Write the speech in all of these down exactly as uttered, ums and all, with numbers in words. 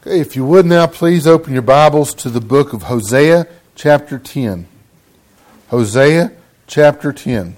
Okay, if you would now, please open your Bibles to the book of Hosea, chapter ten. Hosea, chapter ten.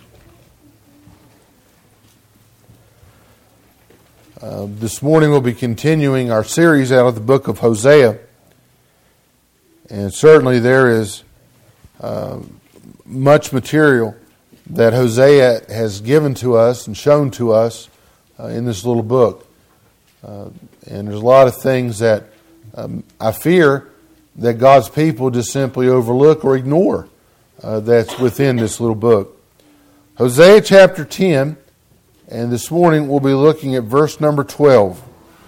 Uh, this morning we'll be continuing our series out of the book of Hosea. And certainly there is uh, much material that Hosea has given to us and shown to us uh, in this little book. Uh, and there's a lot of things that um, I fear that God's people just simply overlook or ignore uh, that's within this little book. Hosea chapter ten, and this morning we'll be looking at verse number twelve.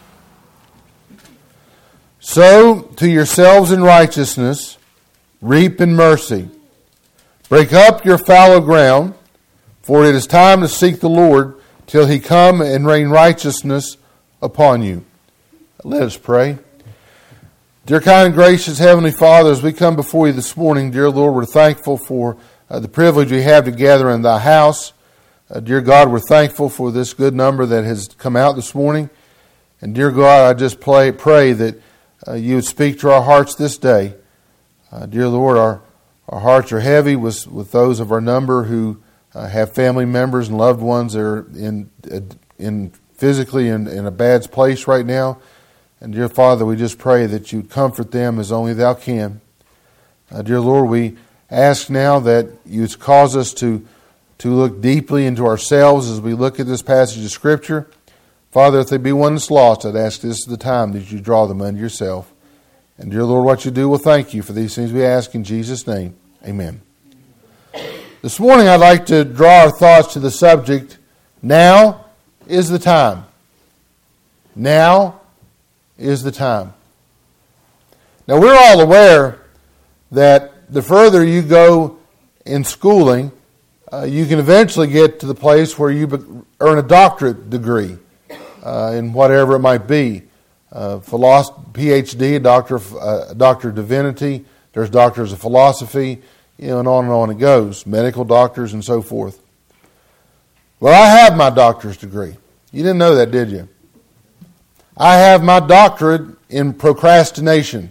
Sow to yourselves in righteousness, reap in mercy. Break up your fallow ground, for it is time to seek the Lord till he come and rain righteousness upon you. Let us pray. Dear kind and gracious Heavenly Father, as we come before you this morning, dear Lord, we're thankful for uh, the privilege we have to gather in thy house. Uh, dear God, we're thankful for this good number that has come out this morning. And dear God, I just pray, pray that uh, you would speak to our hearts this day. Uh, dear Lord, our, our hearts are heavy with, with those of our number who uh, have family members and loved ones that are in, in physically in, in a bad place right now. And dear Father, we just pray that you comfort them as only thou can. Uh, dear Lord, we ask now that you cause us to, to look deeply into ourselves as we look at this passage of Scripture. Father, if there be one that's lost, I'd ask this is the time that you draw them unto yourself. And dear Lord, what you do, we'll thank you for these things we ask in Jesus' name. Amen. This morning I'd like to draw our thoughts to the subject, now is the time. Now is the time. Now we're all aware that the further you go in schooling, uh, you can eventually get to the place where you be- earn a doctorate degree uh, in whatever it might be. Uh, philosophy, P H D, a doctor, of, uh, a doctor of divinity. There's doctors of philosophy, you know, and on and on it goes. Medical doctors and so forth. Well, I have my doctor's degree. You didn't know that, did you? I have my doctorate in procrastination.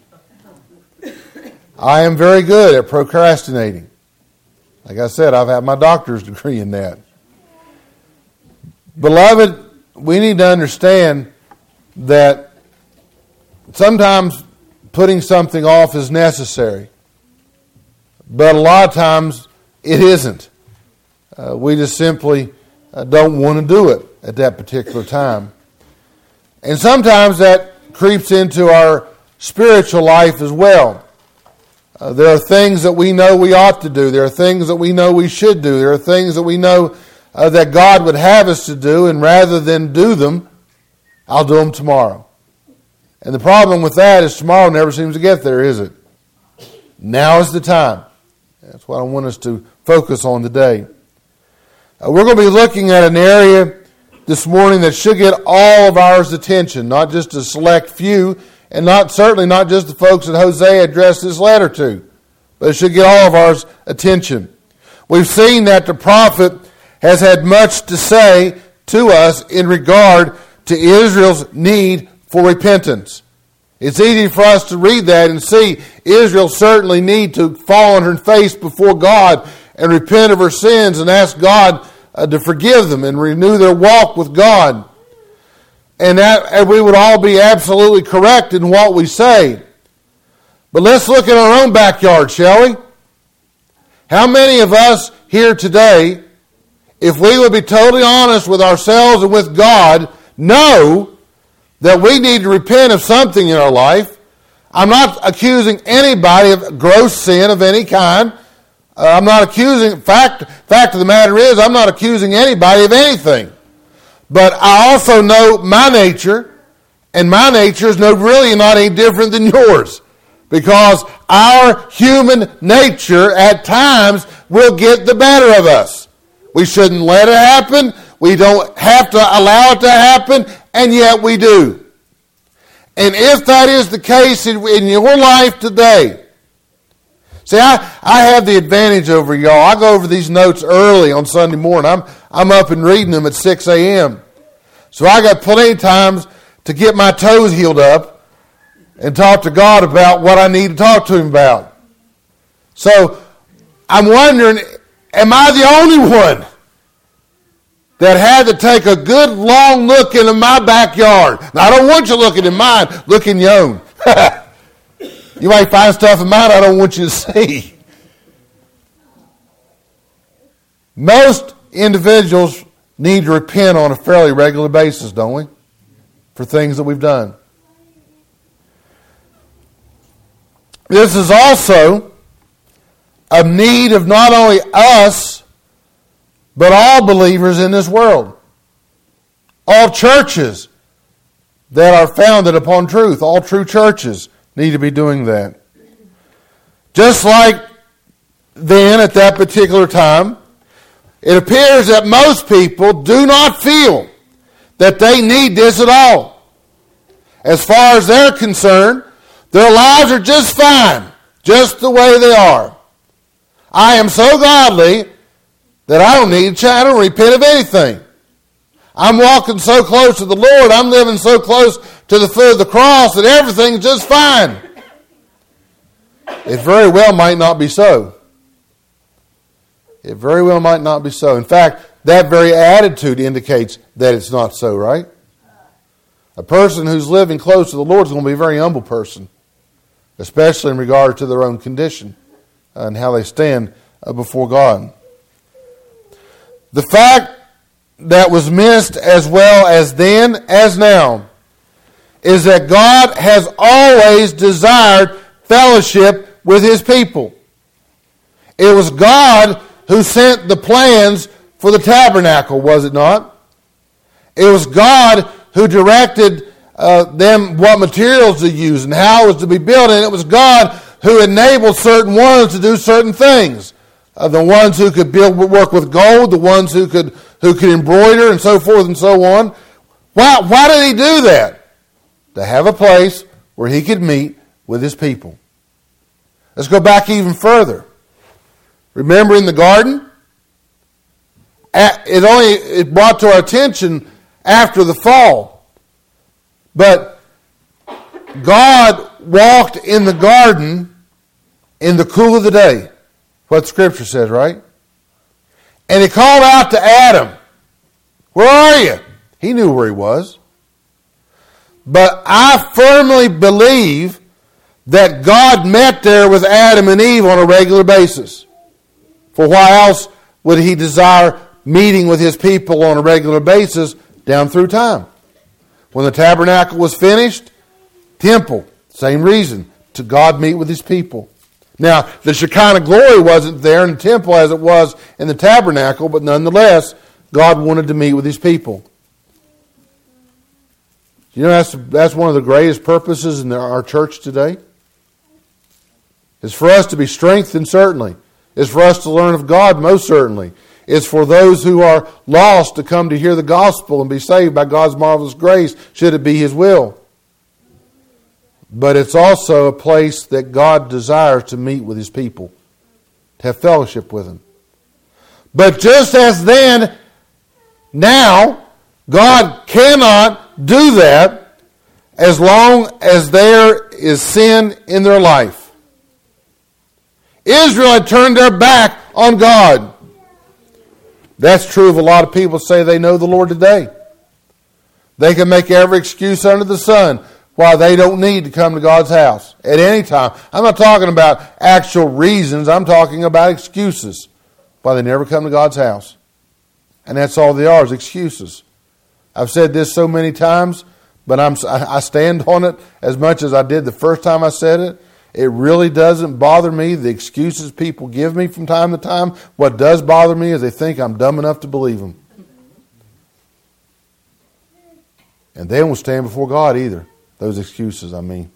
I am very good at procrastinating. Like I said, I've had my doctor's degree in that. Beloved, we need to understand that sometimes putting something off is necessary. But a lot of times it isn't. Uh, we just simply uh, don't want to do it at that particular time. And sometimes that creeps into our spiritual life as well. Uh, there are things that we know we ought to do. There are things that we know we should do. There are things that we know uh, that God would have us to do, and rather than do them, I'll do them tomorrow. And the problem with that is tomorrow never seems to get there, is it? Now is the time. That's what I want us to focus on today. Uh, we're going to be looking at an area this morning that should get all of ours attention, not just a select few, and not certainly not just the folks that Hosea addressed this letter to, but it should get all of ours attention. We've seen that the prophet has had much to say to us in regard to Israel's need for repentance. It's easy for us to read that and see Israel certainly need to fall on her face before God and repent of her sins and ask God Uh, to forgive them and renew their walk with God. And that and we would all be absolutely correct in what we say. But let's look at our own backyard, shall we? How many of us here today, if we would be totally honest with ourselves and with God, know that we need to repent of something in our life? I'm not accusing anybody of gross sin of any kind. Uh, I'm not accusing, fact, fact of the matter is, I'm not accusing anybody of anything. But I also know my nature, and my nature is no, really not any different than yours. Because our human nature at times will get the better of us. We shouldn't let it happen. We don't have to allow it to happen, and yet we do. And if that is the case in, in your life today, see, I, I have the advantage over y'all. I go over these notes early on Sunday morning. I'm I'm up and reading them at six a.m. So I got plenty of times to get my toes healed up and talk to God about what I need to talk to Him about. So I'm wondering, am I the only one that had to take a good long look into my backyard? Now, I don't want you looking in mine, look in your own. You might find stuff in mine I don't want you to see. Most individuals need to repent on a fairly regular basis, don't we? For things that we've done. This is also a need of not only us, but all believers in this world. All churches that are founded upon truth, all true churches need to be doing that. Just like then, at that particular time, it appears that most people do not feel that they need this at all. As far as they're concerned, their lives are just fine, just the way they are. I am so godly that I don't need to, I don't repent of anything. I'm walking so close to the Lord, I'm living so close to the foot of the cross that everything's just fine. It very well might not be so. It very well might not be so. In fact, that very attitude indicates that it's not so, right? A person who's living close to the Lord is going to be a very humble person, especially in regard to their own condition and how they stand before God. The fact that was missed as well as then as now is that God has always desired fellowship with His people. It was God who sent the plans for the tabernacle, was it not? It was God who directed uh, them what materials to use and how it was to be built, and it was God who enabled certain ones to do certain things. Uh, the ones who could build work with gold, the ones who could who could embroider, and so forth and so on. Why, why did He do that? To have a place where He could meet with His people. Let's go back even further. Remember in the garden? It only it brought to our attention after the fall. But God walked in the garden in the cool of the day. What Scripture says, right? And He called out to Adam, "Where are you?" He knew where he was. But I firmly believe that God met there with Adam and Eve on a regular basis. For why else would He desire meeting with His people on a regular basis down through time? When the tabernacle was finished, temple, same reason, to God meet with His people. Now, the Shekinah glory wasn't there in the temple as it was in the tabernacle, but nonetheless, God wanted to meet with His people. You know, that's, that's one of the greatest purposes in our church today. It's for us to be strengthened, certainly. It's for us to learn of God, most certainly. It's for those who are lost to come to hear the gospel and be saved by God's marvelous grace, should it be His will. But it's also a place that God desires to meet with His people, to have fellowship with Him. But just as then, now, God cannot do that as long as there is sin in their life. Israel had turned their back on God. That's true of a lot of people who say they know the Lord today. They can make every excuse under the sun why they don't need to come to God's house at any time. I'm not talking about actual reasons. I'm talking about excuses why they never come to God's house. And that's all they are, is excuses. I've said this so many times, but I'm, I stand on it as much as I did the first time I said it. It really doesn't bother me, the excuses people give me from time to time. What does bother me is they think I'm dumb enough to believe them. And they won't stand before God either. Those excuses, I mean.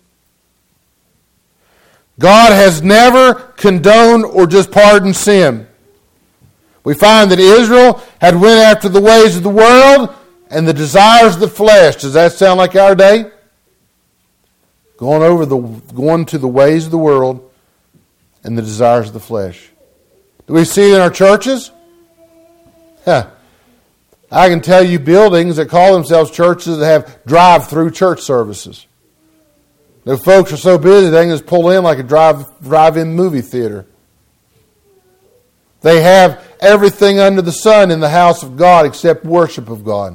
God has never condoned or just pardoned sin. We find that Israel had went after the ways of the world and the desires of the flesh. Does that sound like our day? Going over the going to the ways of the world and the desires of the flesh. Do we see it in our churches? Huh. I can tell you buildings that call themselves churches that have drive-through church services. The folks are so busy they can just pull in like a drive, drive-in movie theater. They have everything under the sun in the house of God except worship of God.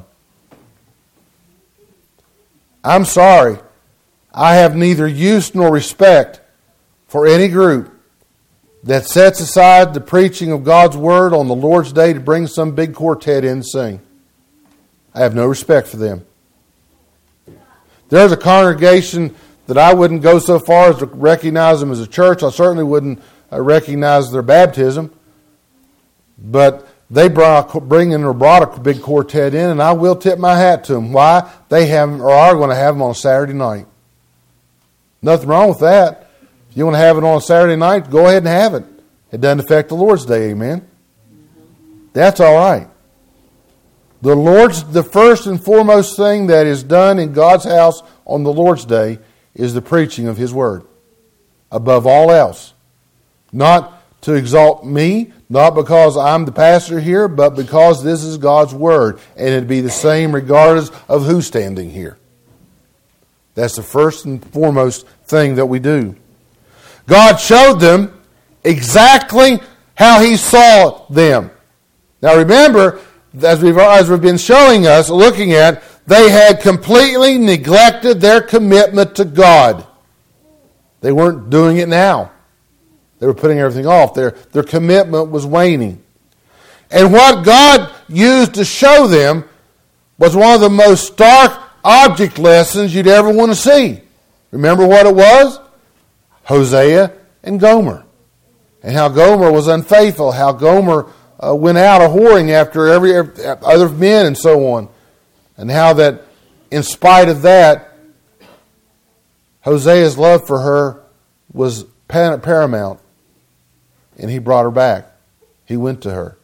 I'm sorry. I have neither use nor respect for any group that sets aside the preaching of God's Word on the Lord's Day to bring some big quartet in and sing. I have no respect for them. There's a congregation that I wouldn't go so far as to recognize them as a church. I certainly wouldn't uh, recognize their baptism. But they brought, bring in or brought a big quartet in, and I will tip my hat to them. Why? They have or are going to have them on a Saturday night. Nothing wrong with that. If you want to have it on a Saturday night, go ahead and have it. It doesn't affect the Lord's Day, amen? That's all right. The Lord's, the first and foremost thing that is done in God's house on the Lord's Day is the preaching of His Word. Above all else. Not to exalt me, not because I'm the pastor here, but because this is God's Word. And it'd be the same regardless of who's standing here. That's the first and foremost thing that we do. God showed them exactly how He saw them. Now remember, as we've, as we've been showing us, looking at, they had completely neglected their commitment to God. They weren't doing it now. They were putting everything off. Their, their commitment was waning. And what God used to show them was one of the most stark object lessons you'd ever want to see. Remember what it was? Hosea and Gomer. And how Gomer was unfaithful. How Gomer uh, went out a whoring after every, every other men and so on. And how that in spite of that, Hosea's love for her was paramount. And he brought her back. He went to her.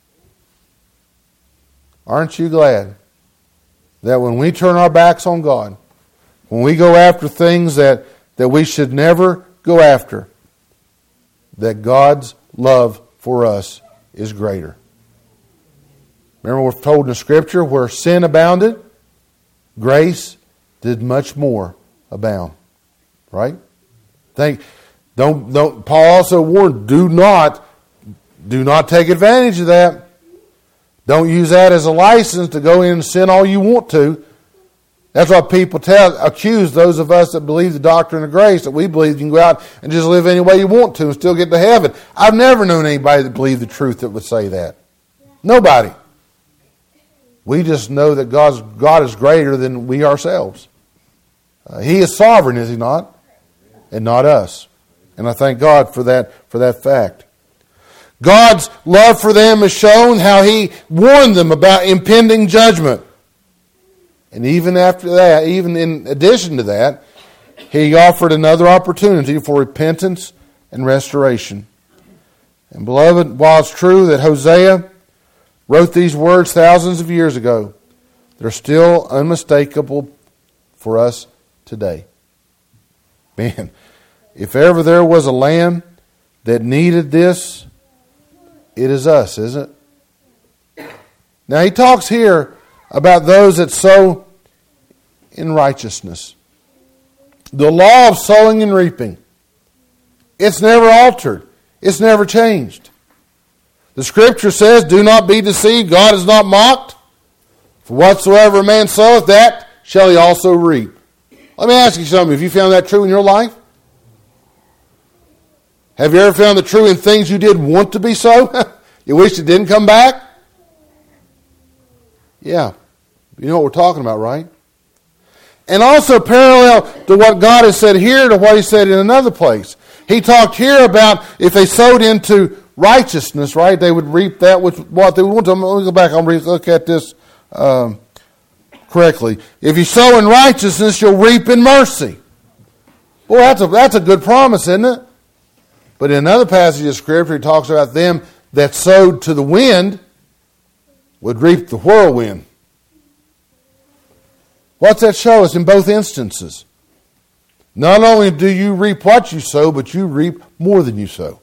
Aren't you glad that when we turn our backs on God, when we go after things that, that we should never go after, that God's love for us is greater? Remember we're told in the Scripture, where sin abounded, grace did much more abound. Right? Think, don't, don't, Paul also warned, do not, do not take advantage of that. Don't use that as a license to go in and sin all you want to. That's why people tell, accuse those of us that believe the doctrine of grace, that we believe you can go out and just live any way you want to and still get to heaven. I've never known anybody that believed the truth that would say that. Nobody. We just know that God's, God is greater than we ourselves. Uh, he is sovereign, is He not? And not us. And I thank God for that, for that fact. God's love for them is shown how He warned them about impending judgment. And even after that, even in addition to that, He offered another opportunity for repentance and restoration. And beloved, while it's true that Hosea wrote these words thousands of years ago, they're still unmistakable for us today. Man, if ever there was a land that needed this, it is us, isn't it? Now he talks here about those that sow in righteousness. The law of sowing and reaping. It's never altered. It's never changed. The Scripture says, do not be deceived. God is not mocked. For whatsoever a man soweth, that shall he also reap. Let me ask you something. Have you found that true in your life? Have you ever found it true in things you did want to be so? You wish it didn't come back? Yeah. You know what we're talking about, right? And also parallel to what God has said here to what He said in another place. He talked here about if they sowed into righteousness, right, they would reap that which what they would want to. Let me go back and look at this um, correctly. If you sow in righteousness, you'll reap in mercy. Well, that's a, that's a good promise, isn't it? But in another passage of Scripture, He talks about them that sowed to the wind would reap the whirlwind. What's that show us in both instances? Not only do you reap what you sow, but you reap more than you sow.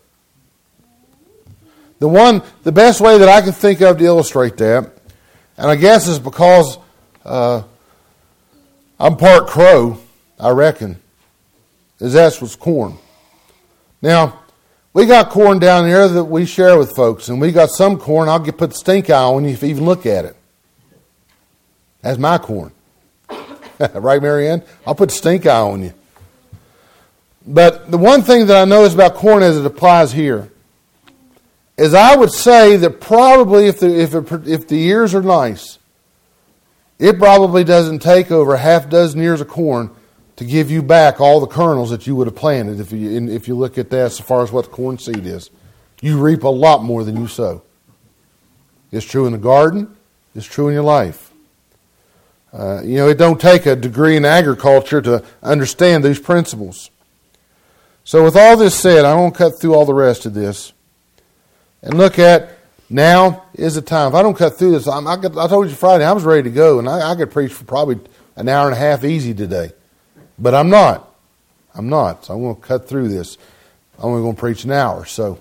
The one, the best way that I can think of to illustrate that, and I guess is because uh, I'm part Crow, I reckon. is that's what's corn. Now, we got corn down here that we share with folks, and we got some corn I'll get put the stink eye on you if you even look at it. That's my corn. Right, Marianne? I'll put the stink eye on you. But the one thing that I notice about corn as it applies here is I would say that probably if the, if, it, if the ears are nice, it probably doesn't take over a half dozen ears of corn to give you back all the kernels that you would have planted if you if you look at that as far as what the corn seed is. You reap a lot more than you sow. It's true in the garden. It's true in your life. Uh, you know, it don't take a degree in agriculture to understand these principles. So with all this said, I won't cut through all the rest of this. And look at, now is the time. If I don't cut through this, I'm, I, got, I told you Friday, I was ready to go, and I, I could preach for probably an hour and a half easy today. But I'm not. I'm not. So I'm going to cut through this. I'm only going to preach an hour. So,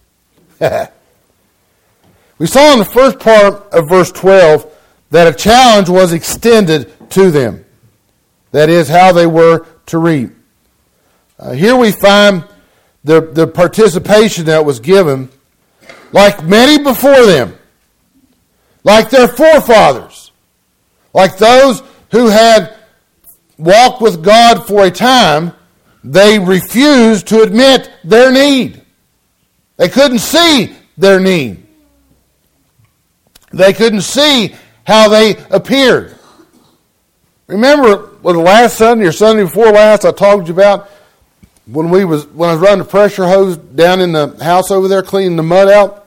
we saw in the first part of verse twelve that a challenge was extended to them. That is, how they were to reap. Uh, here we find the, the participation that was given, like many before them, like their forefathers, like those who had walked with God for a time. They refused to admit their need. They couldn't see their need. They couldn't see how they appeared. Remember, well, the last Sunday or Sunday before last, I talked to you about when we was when I was running the pressure hose down in the house over there, cleaning the mud out.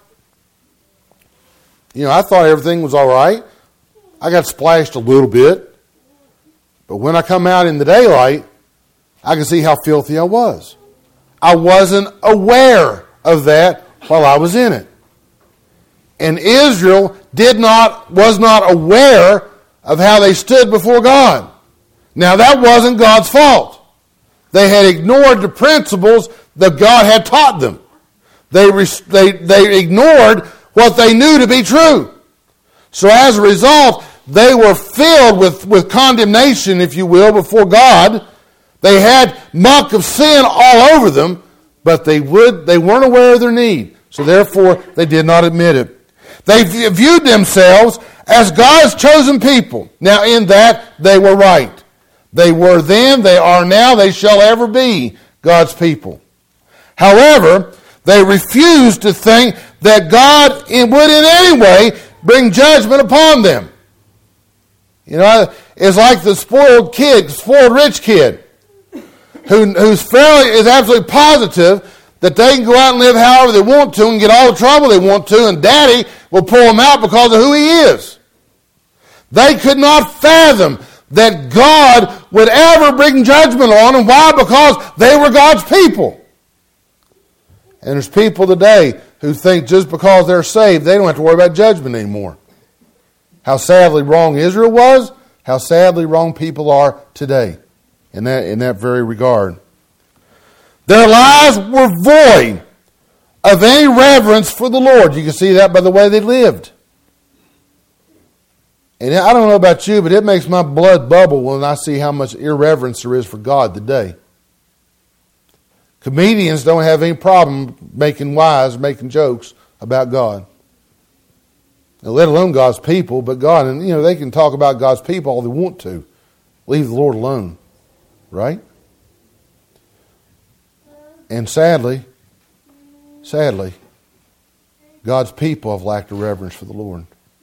You know, I thought everything was all right. I got splashed a little bit, but when I come out in the daylight, I could see how filthy I was. I wasn't aware of that while I was in it. And Israel did not, was not aware of how they stood before God. Now that wasn't God's fault. They had ignored the principles that God had taught them. They, they, they ignored what they knew to be true. So as a result, they were filled with, with condemnation, if you will, before God. They had muck of sin all over them, but they would they weren't aware of their need. So therefore, they did not admit it. They viewed themselves as God's chosen people. Now in that, they were right. They were then, they are now, they shall ever be God's people. However, they refused to think that God would in any way bring judgment upon them. You know, it's like the spoiled kid, spoiled rich kid, who who's fairly is absolutely positive that they can go out and live however they want to and get all the trouble they want to, and Daddy will pull them out because of who he is. They could not fathom that God would ever bring judgment on them. Why? Because they were God's people. And there's people today who think just because they're saved, they don't have to worry about judgment anymore. How sadly wrong Israel was, how sadly wrong people are today in that, in that very regard. Their lives were void of any reverence for the Lord. You can see that by the way they lived. And I don't know about you, but it makes my blood bubble when I see how much irreverence there is for God today. Comedians don't have any problem making wise, making jokes about God. Now, let alone God's people, but God, and you know, they can talk about God's people all they want to. Leave the Lord alone. Right? And sadly, sadly, God's people have lacked a reverence for the Lord.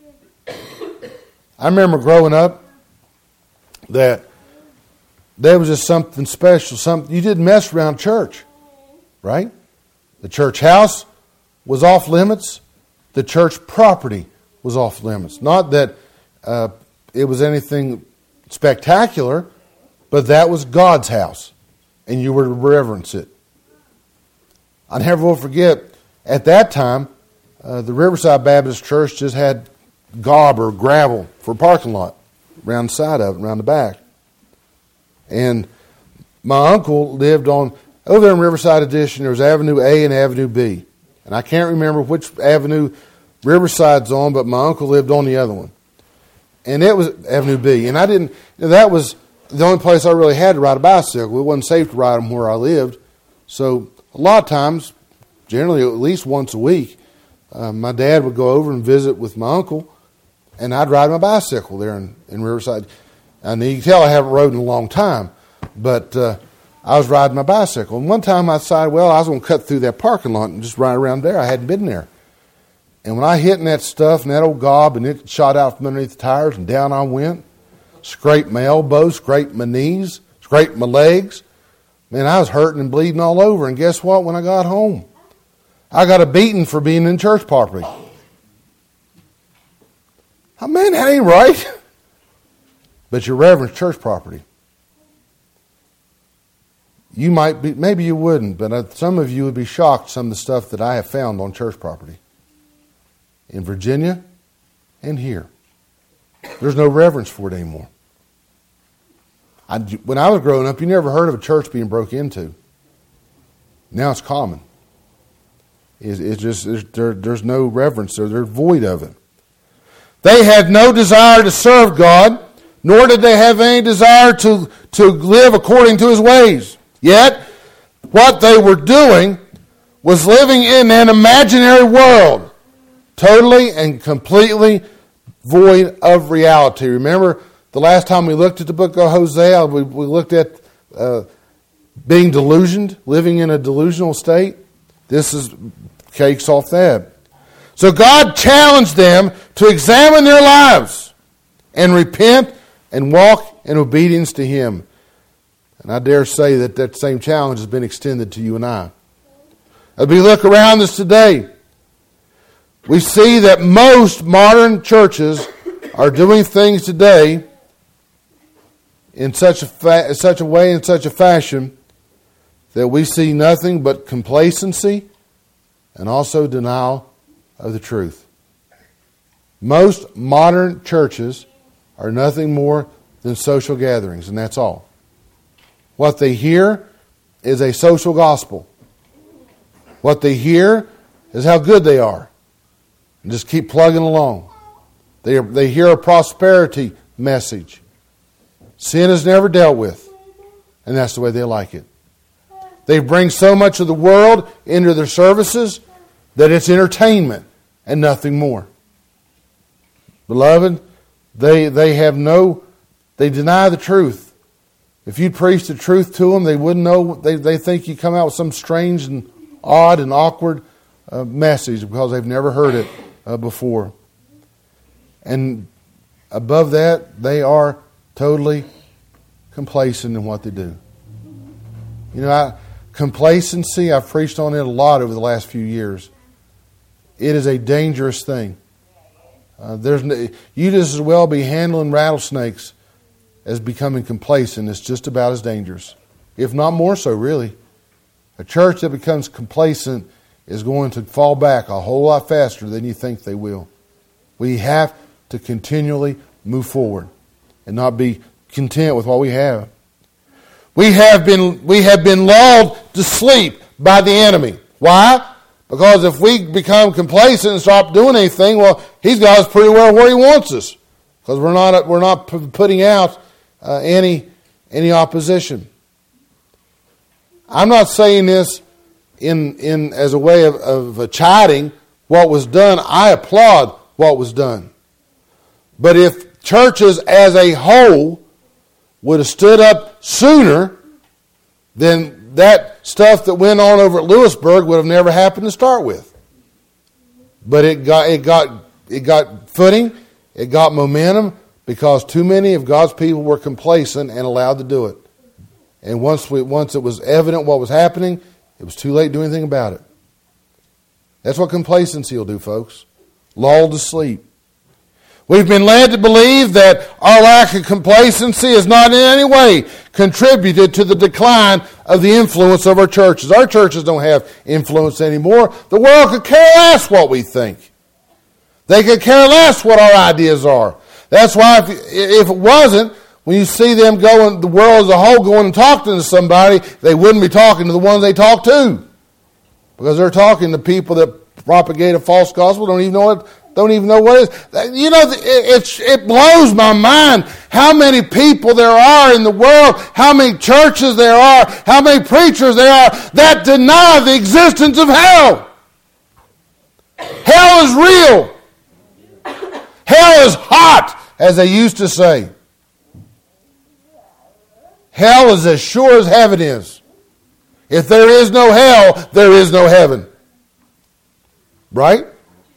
I remember growing up that there was just something special. Something you didn't mess around church, right? The church house was off limits. The church property was off limits. Not that uh, it was anything spectacular, but that was God's house, and you were to reverence it. I never will forget, at that time, uh, the Riverside Baptist Church just had gob or gravel for a parking lot around the side of it, around the back. And my uncle lived on, over there in Riverside Addition, there was Avenue A and Avenue B. And I can't remember which avenue Riverside's on, but my uncle lived on the other one. And it was Avenue B. And I didn't, that was the only place I really had to ride a bicycle. It wasn't safe to ride them where I lived. So a lot of times, generally at least once a week, uh, my dad would go over and visit with my uncle, and I'd ride my bicycle there in, in Riverside. And you can tell I haven't rode in a long time, but uh, I was riding my bicycle. And one time I decided, well, I was going to cut through that parking lot and just ride around there. I hadn't been there. And when I hit in that stuff and that old gob, and it shot out from underneath the tires, and down I went, scraped my elbows, scraped my knees, scraped my legs. Man, I was hurting and bleeding all over. And guess what? When I got home, I got a beating for being in church property. Oh, man, that ain't right. But your reverence church property. You might be, maybe you wouldn't, but some of you would be shocked some of the stuff that I have found on church property. In Virginia and here. There's no reverence for it anymore. I, when I was growing up, you never heard of a church being broke into. Now it's common. It's, it's just it's, there, there's no reverence there. They're void of it. They had no desire to serve God, nor did they have any desire to, to live according to His ways. Yet, what they were doing was living in an imaginary world, totally and completely void of reality. Remember, the last time we looked at the book of Hosea, we, we looked at uh, being delusioned, living in a delusional state. This is cakes off that. So God challenged them to examine their lives and repent and walk in obedience to Him. And I dare say that that same challenge has been extended to you and I. As we look around us today, we see that most modern churches are doing things today in such a fa- such a way, in such a fashion, that we see nothing but complacency and also denial of the truth. Most modern churches are nothing more than social gatherings, and that's all. What they hear is a social gospel. What they hear is how good they are. And just keep plugging along. They, are, they hear a prosperity message. Sin is never dealt with. And that's the way they like it. They bring so much of the world into their services that it's entertainment and nothing more. Beloved, they they have no, they deny the truth. If you preach the truth to them, they wouldn't know, they, they think you come out with some strange and odd and awkward uh, message because they've never heard it uh, before. And above that, they are totally complacent in what they do. You know, I, complacency, I've preached on it a lot over the last few years. It is a dangerous thing. Uh, there's no, you just as well be handling rattlesnakes as becoming complacent. It's just about as dangerous, if not more so, really. A church that becomes complacent is going to fall back a whole lot faster than you think they will. We have to continually move forward and not be content with what we have. We have been we have been lulled to sleep by the enemy. Why? Because if we become complacent and stop doing anything, well, he's got us pretty well where he wants us, because we're not we're not putting out uh, any any opposition. I'm not saying this in in as a way of, of uh, chiding what was done. I applaud what was done. But if churches as a whole would have stood up sooner, then that stuff that went on over at Lewisburg would have never happened to start with. But it got it got it got footing, it got momentum, because too many of God's people were complacent and allowed to do it. And once we once it was evident what was happening, it was too late to do anything about it. That's what complacency will do, folks. Lulled to sleep. We've been led to believe that our lack of complacency has not in any way contributed to the decline of the influence of our churches. Our churches don't have influence anymore. The world could care less what we think. They could care less what our ideas are. That's why if, if it wasn't, when you see them going, the world as a whole going and talking to somebody, they wouldn't be talking to the ones they talk to. Because they're talking to people that propagate a false gospel, don't even know what Don't even know what it is. You know, it, it, it blows my mind how many people there are in the world, how many churches there are, how many preachers there are that deny the existence of hell. Hell is real. Hell is hot, as they used to say. Hell is as sure as heaven is. If there is no hell, there is no heaven. Right?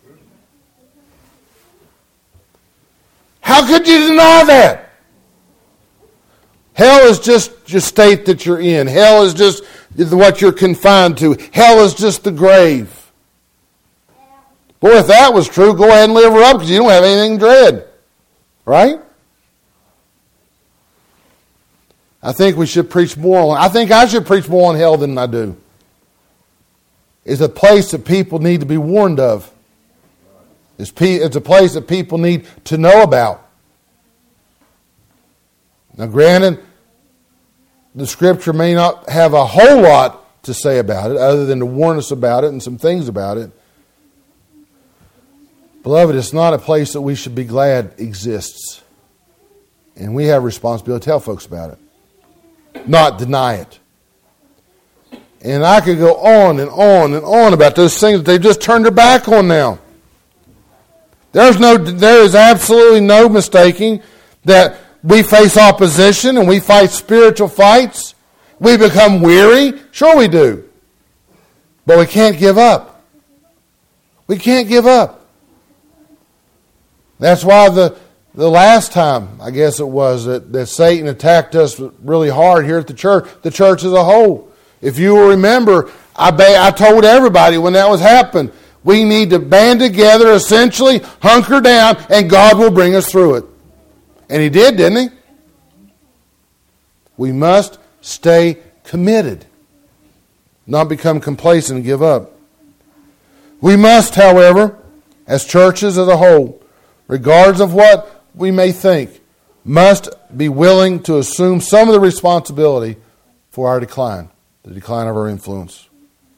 How could you deny that? Hell is just your state that you're in. Hell is just what you're confined to. Hell is just the grave. Boy, if that was true, go ahead and live her up because you don't have anything to dread. Right? I think we should preach more on, I think I should preach more on hell than I do. It's a place that people need to be warned of. It's, it's a place that people need to know about. Now granted, the Scripture may not have a whole lot to say about it other than to warn us about it and some things about it. Beloved, it's not a place that we should be glad exists. And we have a responsibility to tell folks about it. Not deny it. And I could go on and on and on about those things that they've just turned their back on now. There's no, there is absolutely no mistaking that we face opposition and we fight spiritual fights. We become weary. Sure we do. But we can't give up. We can't give up. That's why the The last time, I guess it was, that, that Satan attacked us really hard here at the church, the church as a whole. If you will remember, I, ba- I told everybody when that was happening, we need to band together, essentially, hunker down, and God will bring us through it. And He did, didn't He? We must stay committed, not become complacent and give up. We must, however, as churches as a whole, regardless of what we may think, must be willing to assume some of the responsibility for our decline, the decline of our influence.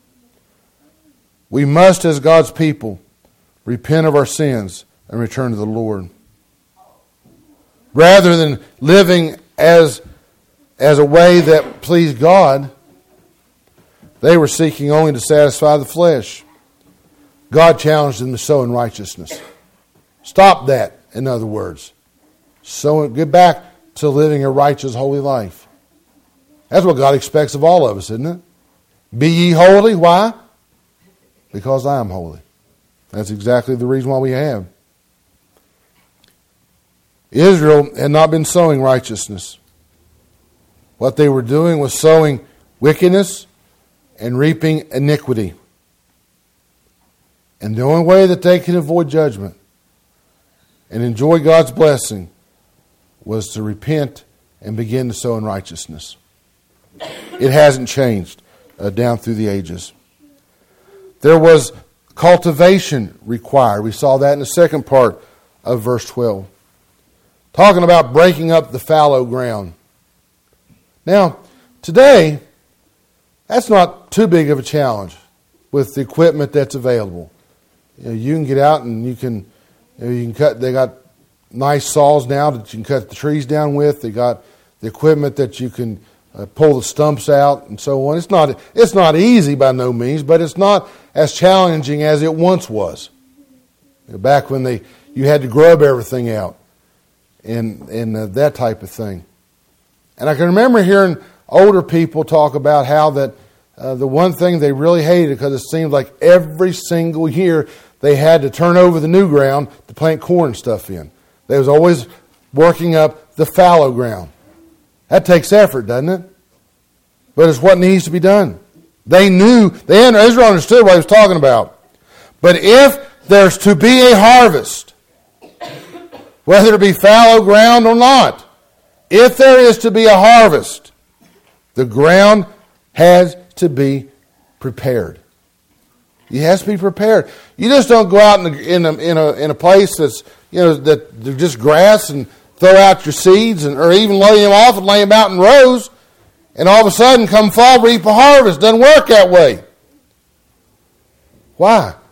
We must, as God's people, repent of our sins and return to the Lord. Rather than living as, as a way that pleased God, they were seeking only to satisfy the flesh. God challenged them to sow in righteousness. Stop that. In other words, so get back to living a righteous, holy life. That's what God expects of all of us, isn't it? Be ye holy. Why? Because I am holy. That's exactly the reason why we have. Israel had not been sowing righteousness. What they were doing was sowing wickedness and reaping iniquity. And the only way that they could avoid judgment and enjoy God's blessing was to repent and begin to sow in righteousness. It hasn't changed uh, down through the ages. There was cultivation required. We saw that in the second part of verse twelve. Talking about breaking up the fallow ground. Now, today, that's not too big of a challenge with the equipment that's available. You know, you can get out and you can You know, you can cut. They got nice saws now that you can cut the trees down with. They got the equipment that you can uh, pull the stumps out and so on. It's not. It's not easy by no means, but it's not as challenging as it once was. You know, back when they you had to grub everything out and and uh, that type of thing. And I can remember hearing older people talk about how that uh, the one thing they really hated because it seemed like every single year they had to turn over the new ground to plant corn and stuff in. They was always working up the fallow ground. That takes effort, doesn't it? But it's what needs to be done. They knew, they Israel understood what he was talking about. But if there's to be a harvest, whether it be fallow ground or not, if there is to be a harvest, the ground has to be prepared. It has to be prepared. You just don't go out in a, in a, in a, in a place that's, you know, that there's just grass and throw out your seeds and or even lay them off and lay them out in rows and all of a sudden come fall reap a harvest. Doesn't work that way. Why?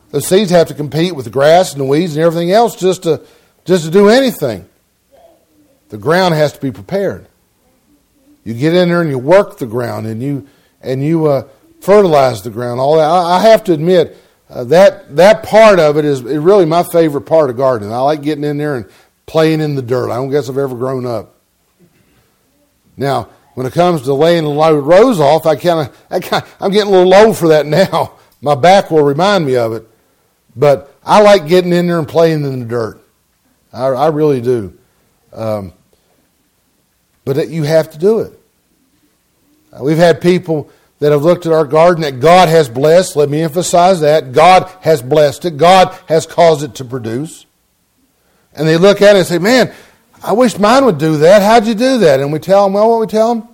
Those seeds have to compete with the grass and the weeds and everything else just to just to do anything. The ground has to be prepared. You get in there and you work the ground and you and you uh, fertilize the ground. All that. I, I have to admit uh, that that part of it is really my favorite part of gardening. I like getting in there and playing in the dirt. I don't guess I've ever grown up. Now, when it comes to laying the rows off, I kind of I kind I'm getting a little old for that now. My back will remind me of it. But I like getting in there and playing in the dirt. I, I really do. Um, but it, you have to do it. Uh, we've had people that have looked at our garden that God has blessed. Let me emphasize that. God has blessed it. God has caused it to produce. And they look at it and say, man, I wish mine would do that. How'd you do that? And we tell them, well, what we tell them?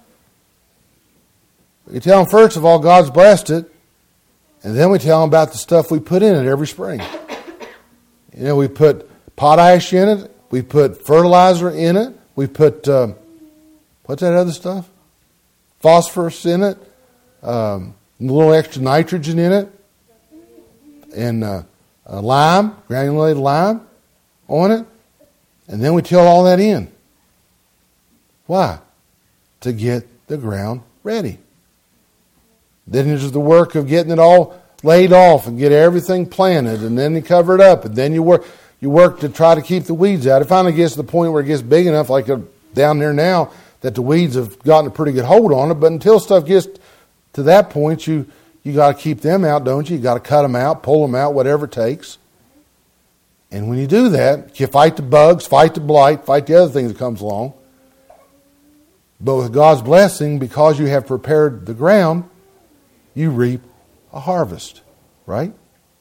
We tell them, first of all, God's blessed it. And then we tell them about the stuff we put in it every spring. You know, we put potash in it. We put fertilizer in it. We put, um, what's that other stuff? Phosphorus in it. Um, a little extra nitrogen in it. And uh, uh, lime, granulated lime on it. And then we till all that in. Why? To get the ground ready. Then there's the work of getting it all laid off and get everything planted, and then you cover it up, and then you work you work to try to keep the weeds out. It finally gets to the point where it gets big enough, like down there now, that the weeds have gotten a pretty good hold on it. But until stuff gets to that point, you you got to keep them out, don't you? You got to cut them out, pull them out, whatever it takes. And when you do that, you fight the bugs, fight the blight, fight the other things that comes along. But with God's blessing, because you have prepared the ground, you reap a harvest, right?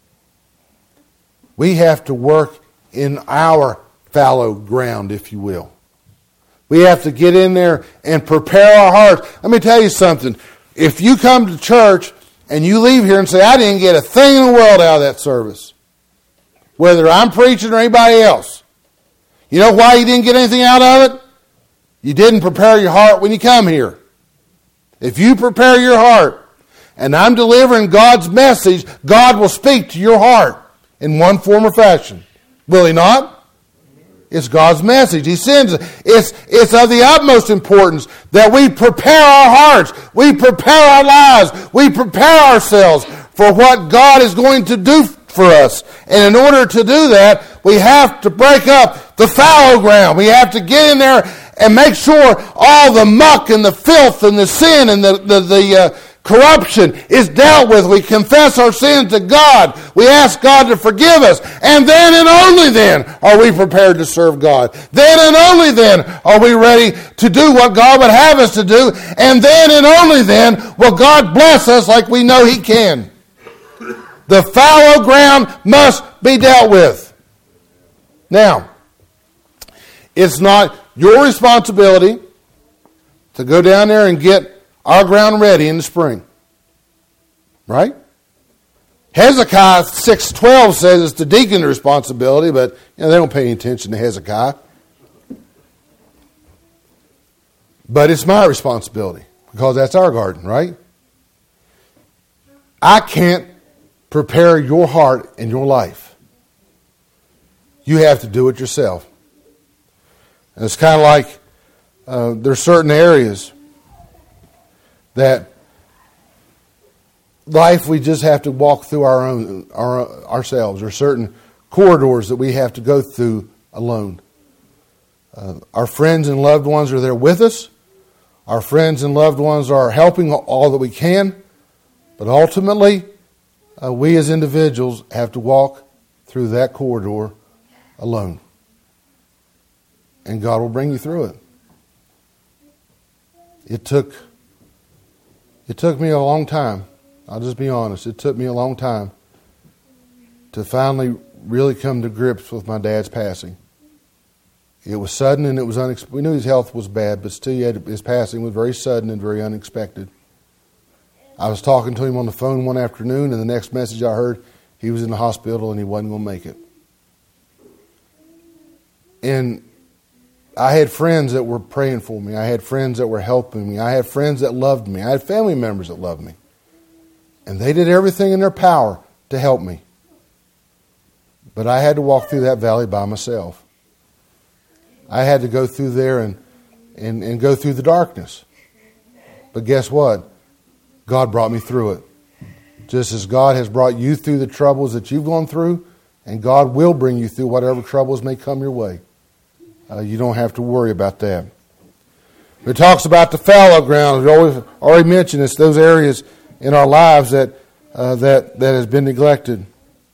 We have to work in our fallow ground, if you will. We have to get in there and prepare our hearts. Let me tell you something. If you come to church and you leave here and say, I didn't get a thing in the world out of that service, whether I'm preaching or anybody else, you know why you didn't get anything out of it? You didn't prepare your heart when you come here. If you prepare your heart, and I'm delivering God's message, God will speak to your heart in one form or fashion. Will He not? It's God's message. He sends it. It's, it's of the utmost importance that we prepare our hearts. We prepare our lives. We prepare ourselves for what God is going to do for us. And in order to do that, we have to break up the fallow ground. We have to get in there and make sure all the muck and the filth and the sin and the, the, the uh, corruption is dealt with. We confess our sins to God. We ask God to forgive us. And then and only then are we prepared to serve God. Then and only then are we ready to do what God would have us to do. And then and only then will God bless us like we know He can. The fallow ground must be dealt with. Now, it's not your responsibility to go down there and get our ground ready in the spring. Right? Hezekiah six twelve says it's the deacon's responsibility, but you know, they don't pay any attention to Hezekiah. But it's my responsibility because that's our garden, right? I can't prepare your heart and your life. You have to do it yourself. And it's kind of like uh, there's certain areas that life we just have to walk through our own our, ourselves. There are certain corridors that we have to go through alone. Uh, our friends and loved ones are there with us. Our friends and loved ones are helping all that we can. But ultimately, uh, we as individuals have to walk through that corridor alone. And God will bring you through it. It took It took me a long time. I'll just be honest. It took me a long time to finally really come to grips with my dad's passing. It was sudden and it was unexpected. We knew his health was bad, but still yet his passing was very sudden and very unexpected. I was talking to him on the phone one afternoon, and the next message I heard, he was in the hospital and he wasn't going to make it. And I had friends that were praying for me. I had friends that were helping me. I had friends that loved me. I had family members that loved me. And they did everything in their power to help me. But I had to walk through that valley by myself. I had to go through there and, and, and go through the darkness. But guess what? God brought me through it. Just as God has brought you through the troubles that you've gone through, and God will bring you through whatever troubles may come your way. Uh, you don't have to worry about that. It talks about the fallow ground. We always already mentioned it's those areas in our lives that uh, that that has been neglected.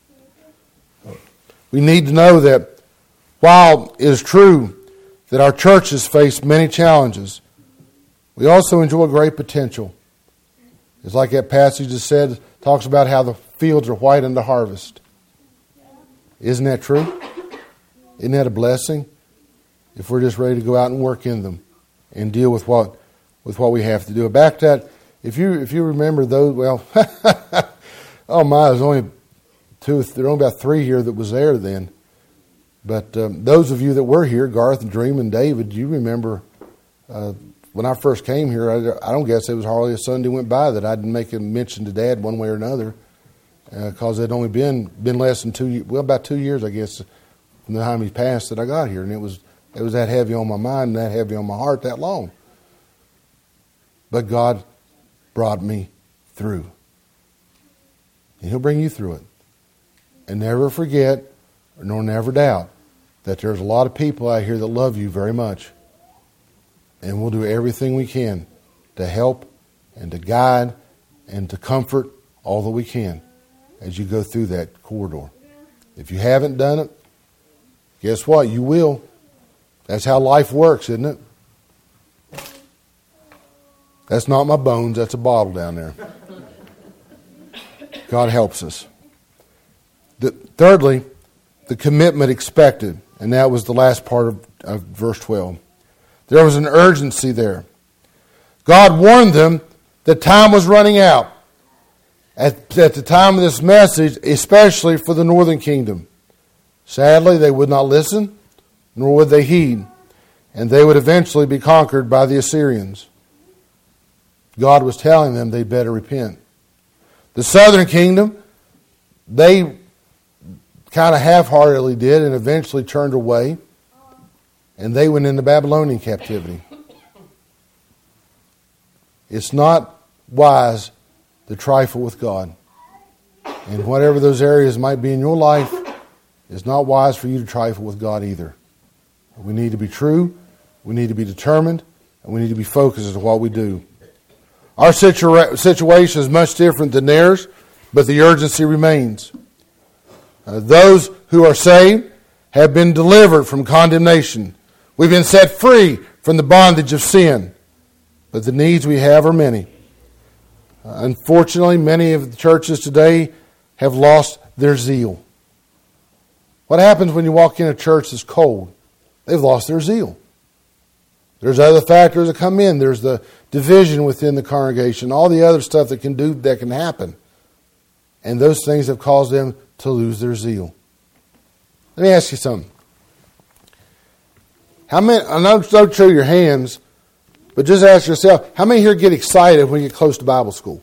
We need to know that while it is true that our churches face many challenges, we also enjoy great potential. It's like that passage that said, talks about how the fields are white unto harvest. Isn't that true? Isn't that a blessing? If we're just ready to go out and work in them and deal with what with what we have to do. Back to that, if you if you remember those, well, oh my, there's only two, there were only about three here that was there then. But um, those of you that were here, Garth and Dream and David, you remember uh, when I first came here, I, I don't guess it was hardly a Sunday went by that I didn't make a mention to Dad one way or another, because uh, it had only been been less than two, well, about two years, I guess, from the time he passed that I got here, and it was it was that heavy on my mind and that heavy on my heart that long. But God brought me through, and He'll bring you through it. And never forget, nor never doubt, that there's a lot of people out here that love you very much. And we'll do everything we can to help and to guide and to comfort all that we can as you go through that corridor. If you haven't done it, guess what? You will. That's how life works, isn't it? That's not my bones. That's a bottle down there. God helps us. The, thirdly, the commitment expected. And that was the last part of, of verse twelve. There was an urgency there. God warned them that time was running out at, at the time of this message, especially for the northern kingdom. Sadly, they would not listen, nor would they heed, and they would eventually be conquered by the Assyrians. God was telling them they'd better repent. The southern kingdom, they kind of half-heartedly did and eventually turned away, and they went into Babylonian captivity. It's not wise to trifle with God. And whatever those areas might be in your life, it's not wise for you to trifle with God either. We need to be true, we need to be determined, and we need to be focused on what we do. Our situa- situation is much different than theirs, but the urgency remains. Uh, those who are saved have been delivered from condemnation. We've been set free from the bondage of sin. But the needs we have are many. Uh, unfortunately, many of the churches today have lost their zeal. What happens when you walk in a church that's cold? They've lost their zeal. There's other factors that come in. There's the division within the congregation, all the other stuff that can do that can happen. And those things have caused them to lose their zeal. Let me ask you something. How many, I know don't show your hands, but just ask yourself, how many here get excited when you get close to Bible school?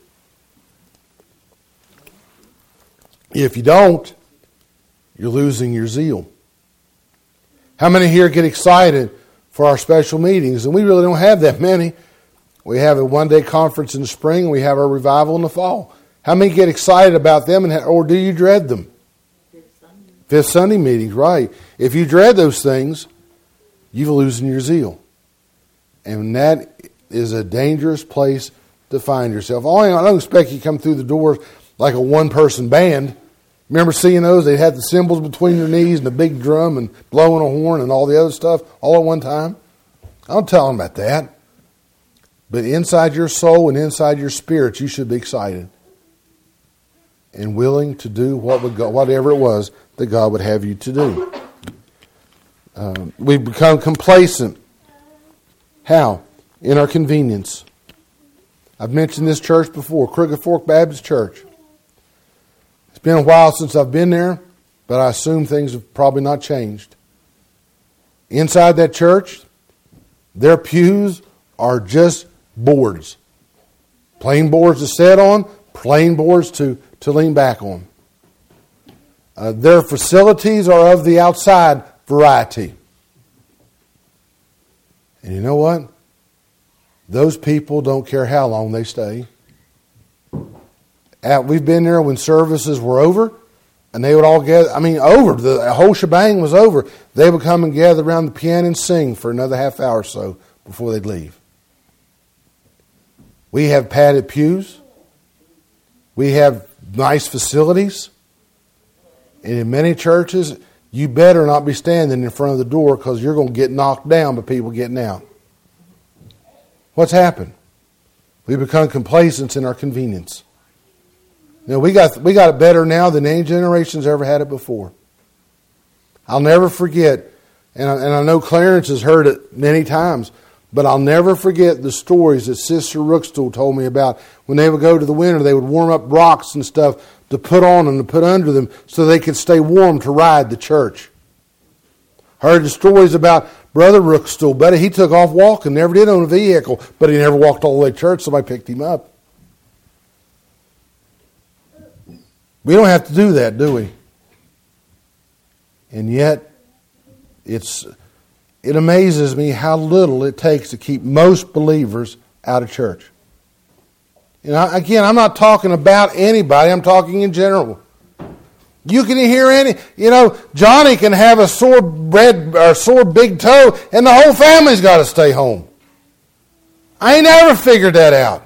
If you don't, you're losing your zeal. How many here get excited for our special meetings? And we really don't have that many. We have a one-day conference in the spring. We have our revival in the fall. How many get excited about them, and or do you dread them? Fifth Sunday. Fifth Sunday meetings, right. If you dread those things, you're losing your zeal. And that is a dangerous place to find yourself. I don't expect you to come through the doors like a one-person band. Remember seeing those? They had the cymbals between their knees and a big drum and blowing a horn and all the other stuff all at one time. I don't tell them about that. But inside your soul and inside your spirit, you should be excited and willing to do what would go, whatever it was that God would have you to do. Um, we become complacent. How? In our convenience. I've mentioned this church before, Crooked Fork Baptist Church. It's been a while since I've been there, but I assume things have probably not changed. Inside that church, their pews are just boards. Plain boards to sit on, plain boards to, to lean back on. Uh, their facilities are of the outside variety. And you know what? Those people don't care how long they stay. At, we've been there when services were over, and they would all gather. I mean, over. The whole shebang was over. They would come and gather around the piano and sing for another half hour or so before they'd leave. We have padded pews. We have nice facilities. And in many churches, you better not be standing in front of the door because you're going to get knocked down by people getting out. What's happened? We become complacent in our convenience. You know, we got we got it better now than any generation's ever had it before. I'll never forget, and I, and I know Clarence has heard it many times, but I'll never forget the stories that Sister Rookstool told me about when they would go to the winter. They would warm up rocks and stuff to put on and to put under them so they could stay warm to ride to church. Heard the stories about Brother Rookstool. But he took off walking, never did own a vehicle, but he never walked all the way to church. Somebody picked him up. We don't have to do that, do we? And yet, it's it amazes me how little it takes to keep most believers out of church. You know, again, I'm not talking about anybody. I'm talking in general. You can hear any, you know, Johnny can have a sore red or sore big toe, and the whole family's got to stay home. I ain't never figured that out.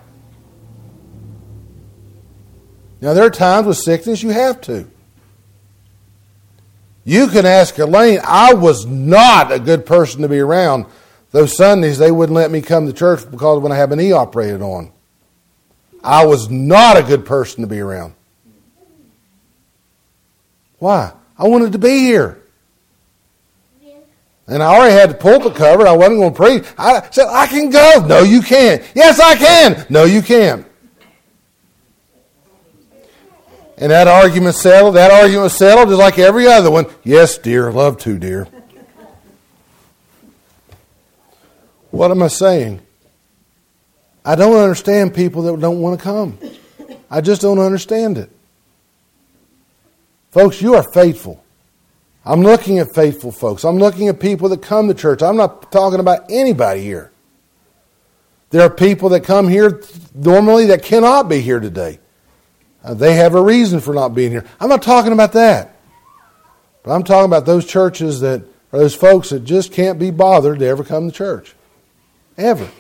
Now, there are times with sickness you have to. You can ask Elaine, I was not a good person to be around. Those Sundays, they wouldn't let me come to church because when I had my knee operated on. I was not a good person to be around. Why? I wanted to be here. And I already had the pulpit covered. I wasn't going to preach. I said, I can go. No, you can't. Yes, I can. No, you can't. And that argument settled. That argument was settled just like every other one. Yes, dear. Love to, dear. What am I saying? I don't understand people that don't want to come. I just don't understand it. Folks, you are faithful. I'm looking at faithful folks. I'm looking at people that come to church. I'm not talking about anybody here. There are people that come here normally that cannot be here today. Uh, they have a reason for not being here. I'm not talking about that. But I'm talking about those churches that, or those folks that just can't be bothered to ever come to church. Ever.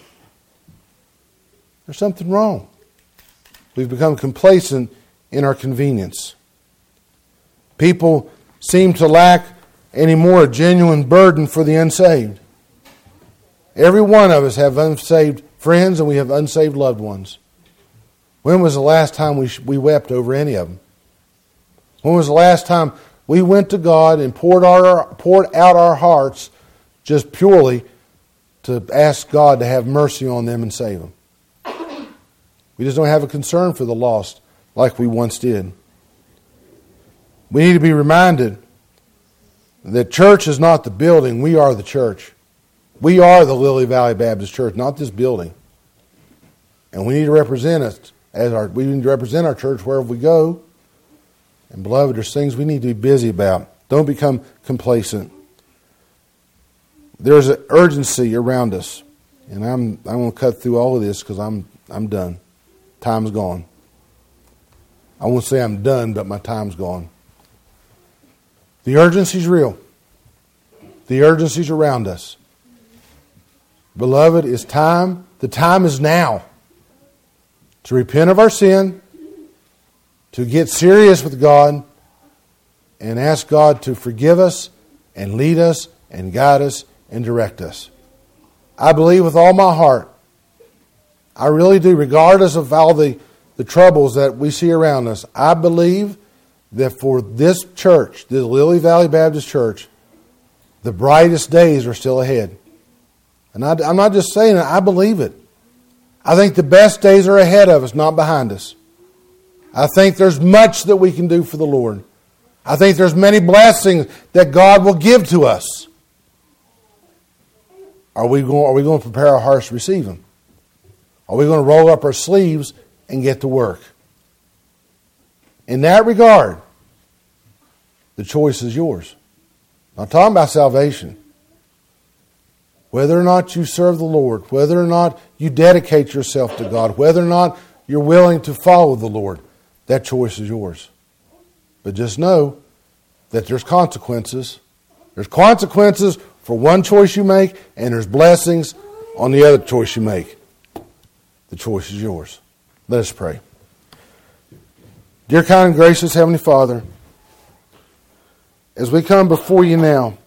There's something wrong. We've become complacent in our convenience. People seem to lack any more a genuine burden for the unsaved. Every one of us have unsaved friends and we have unsaved loved ones. When was the last time we we wept over any of them? When was the last time we went to God and poured our poured out our hearts just purely to ask God to have mercy on them and save them? We just don't have a concern for the lost like we once did. We need to be reminded that church is not the building. We are the church. We are the Lily Valley Baptist Church, not this building. And we need to represent it as our. We need to represent our church wherever we go. And beloved, there's things we need to be busy about. Don't become complacent. There's an urgency around us, and I'm I'm going to cut through all of this because I'm I'm done. Time's gone. I won't say I'm done, but my time's gone. The urgency's real. The urgency's around us. Beloved, it's time. The time is now to repent of our sin, to get serious with God, and ask God to forgive us and lead us and guide us and direct us. I believe with all my heart, I really do, regardless of all the, the troubles that we see around us, I believe that for this church, the Lily Valley Baptist Church, the brightest days are still ahead. And I, I'm not just saying it, I believe it. I think the best days are ahead of us, not behind us. I think there's much that we can do for the Lord. I think there's many blessings that God will give to us. Are we going, are we going to prepare our hearts to receive them? Are we going to roll up our sleeves and get to work? In that regard, the choice is yours. I'm talking about salvation. Whether or not you serve the Lord, whether or not you dedicate yourself to God, whether or not you're willing to follow the Lord, that choice is yours. But just know that there's consequences. There's consequences for one choice you make, and there's blessings on the other choice you make. The choice is yours. Let us pray. Dear kind and gracious Heavenly Father, as we come before you now,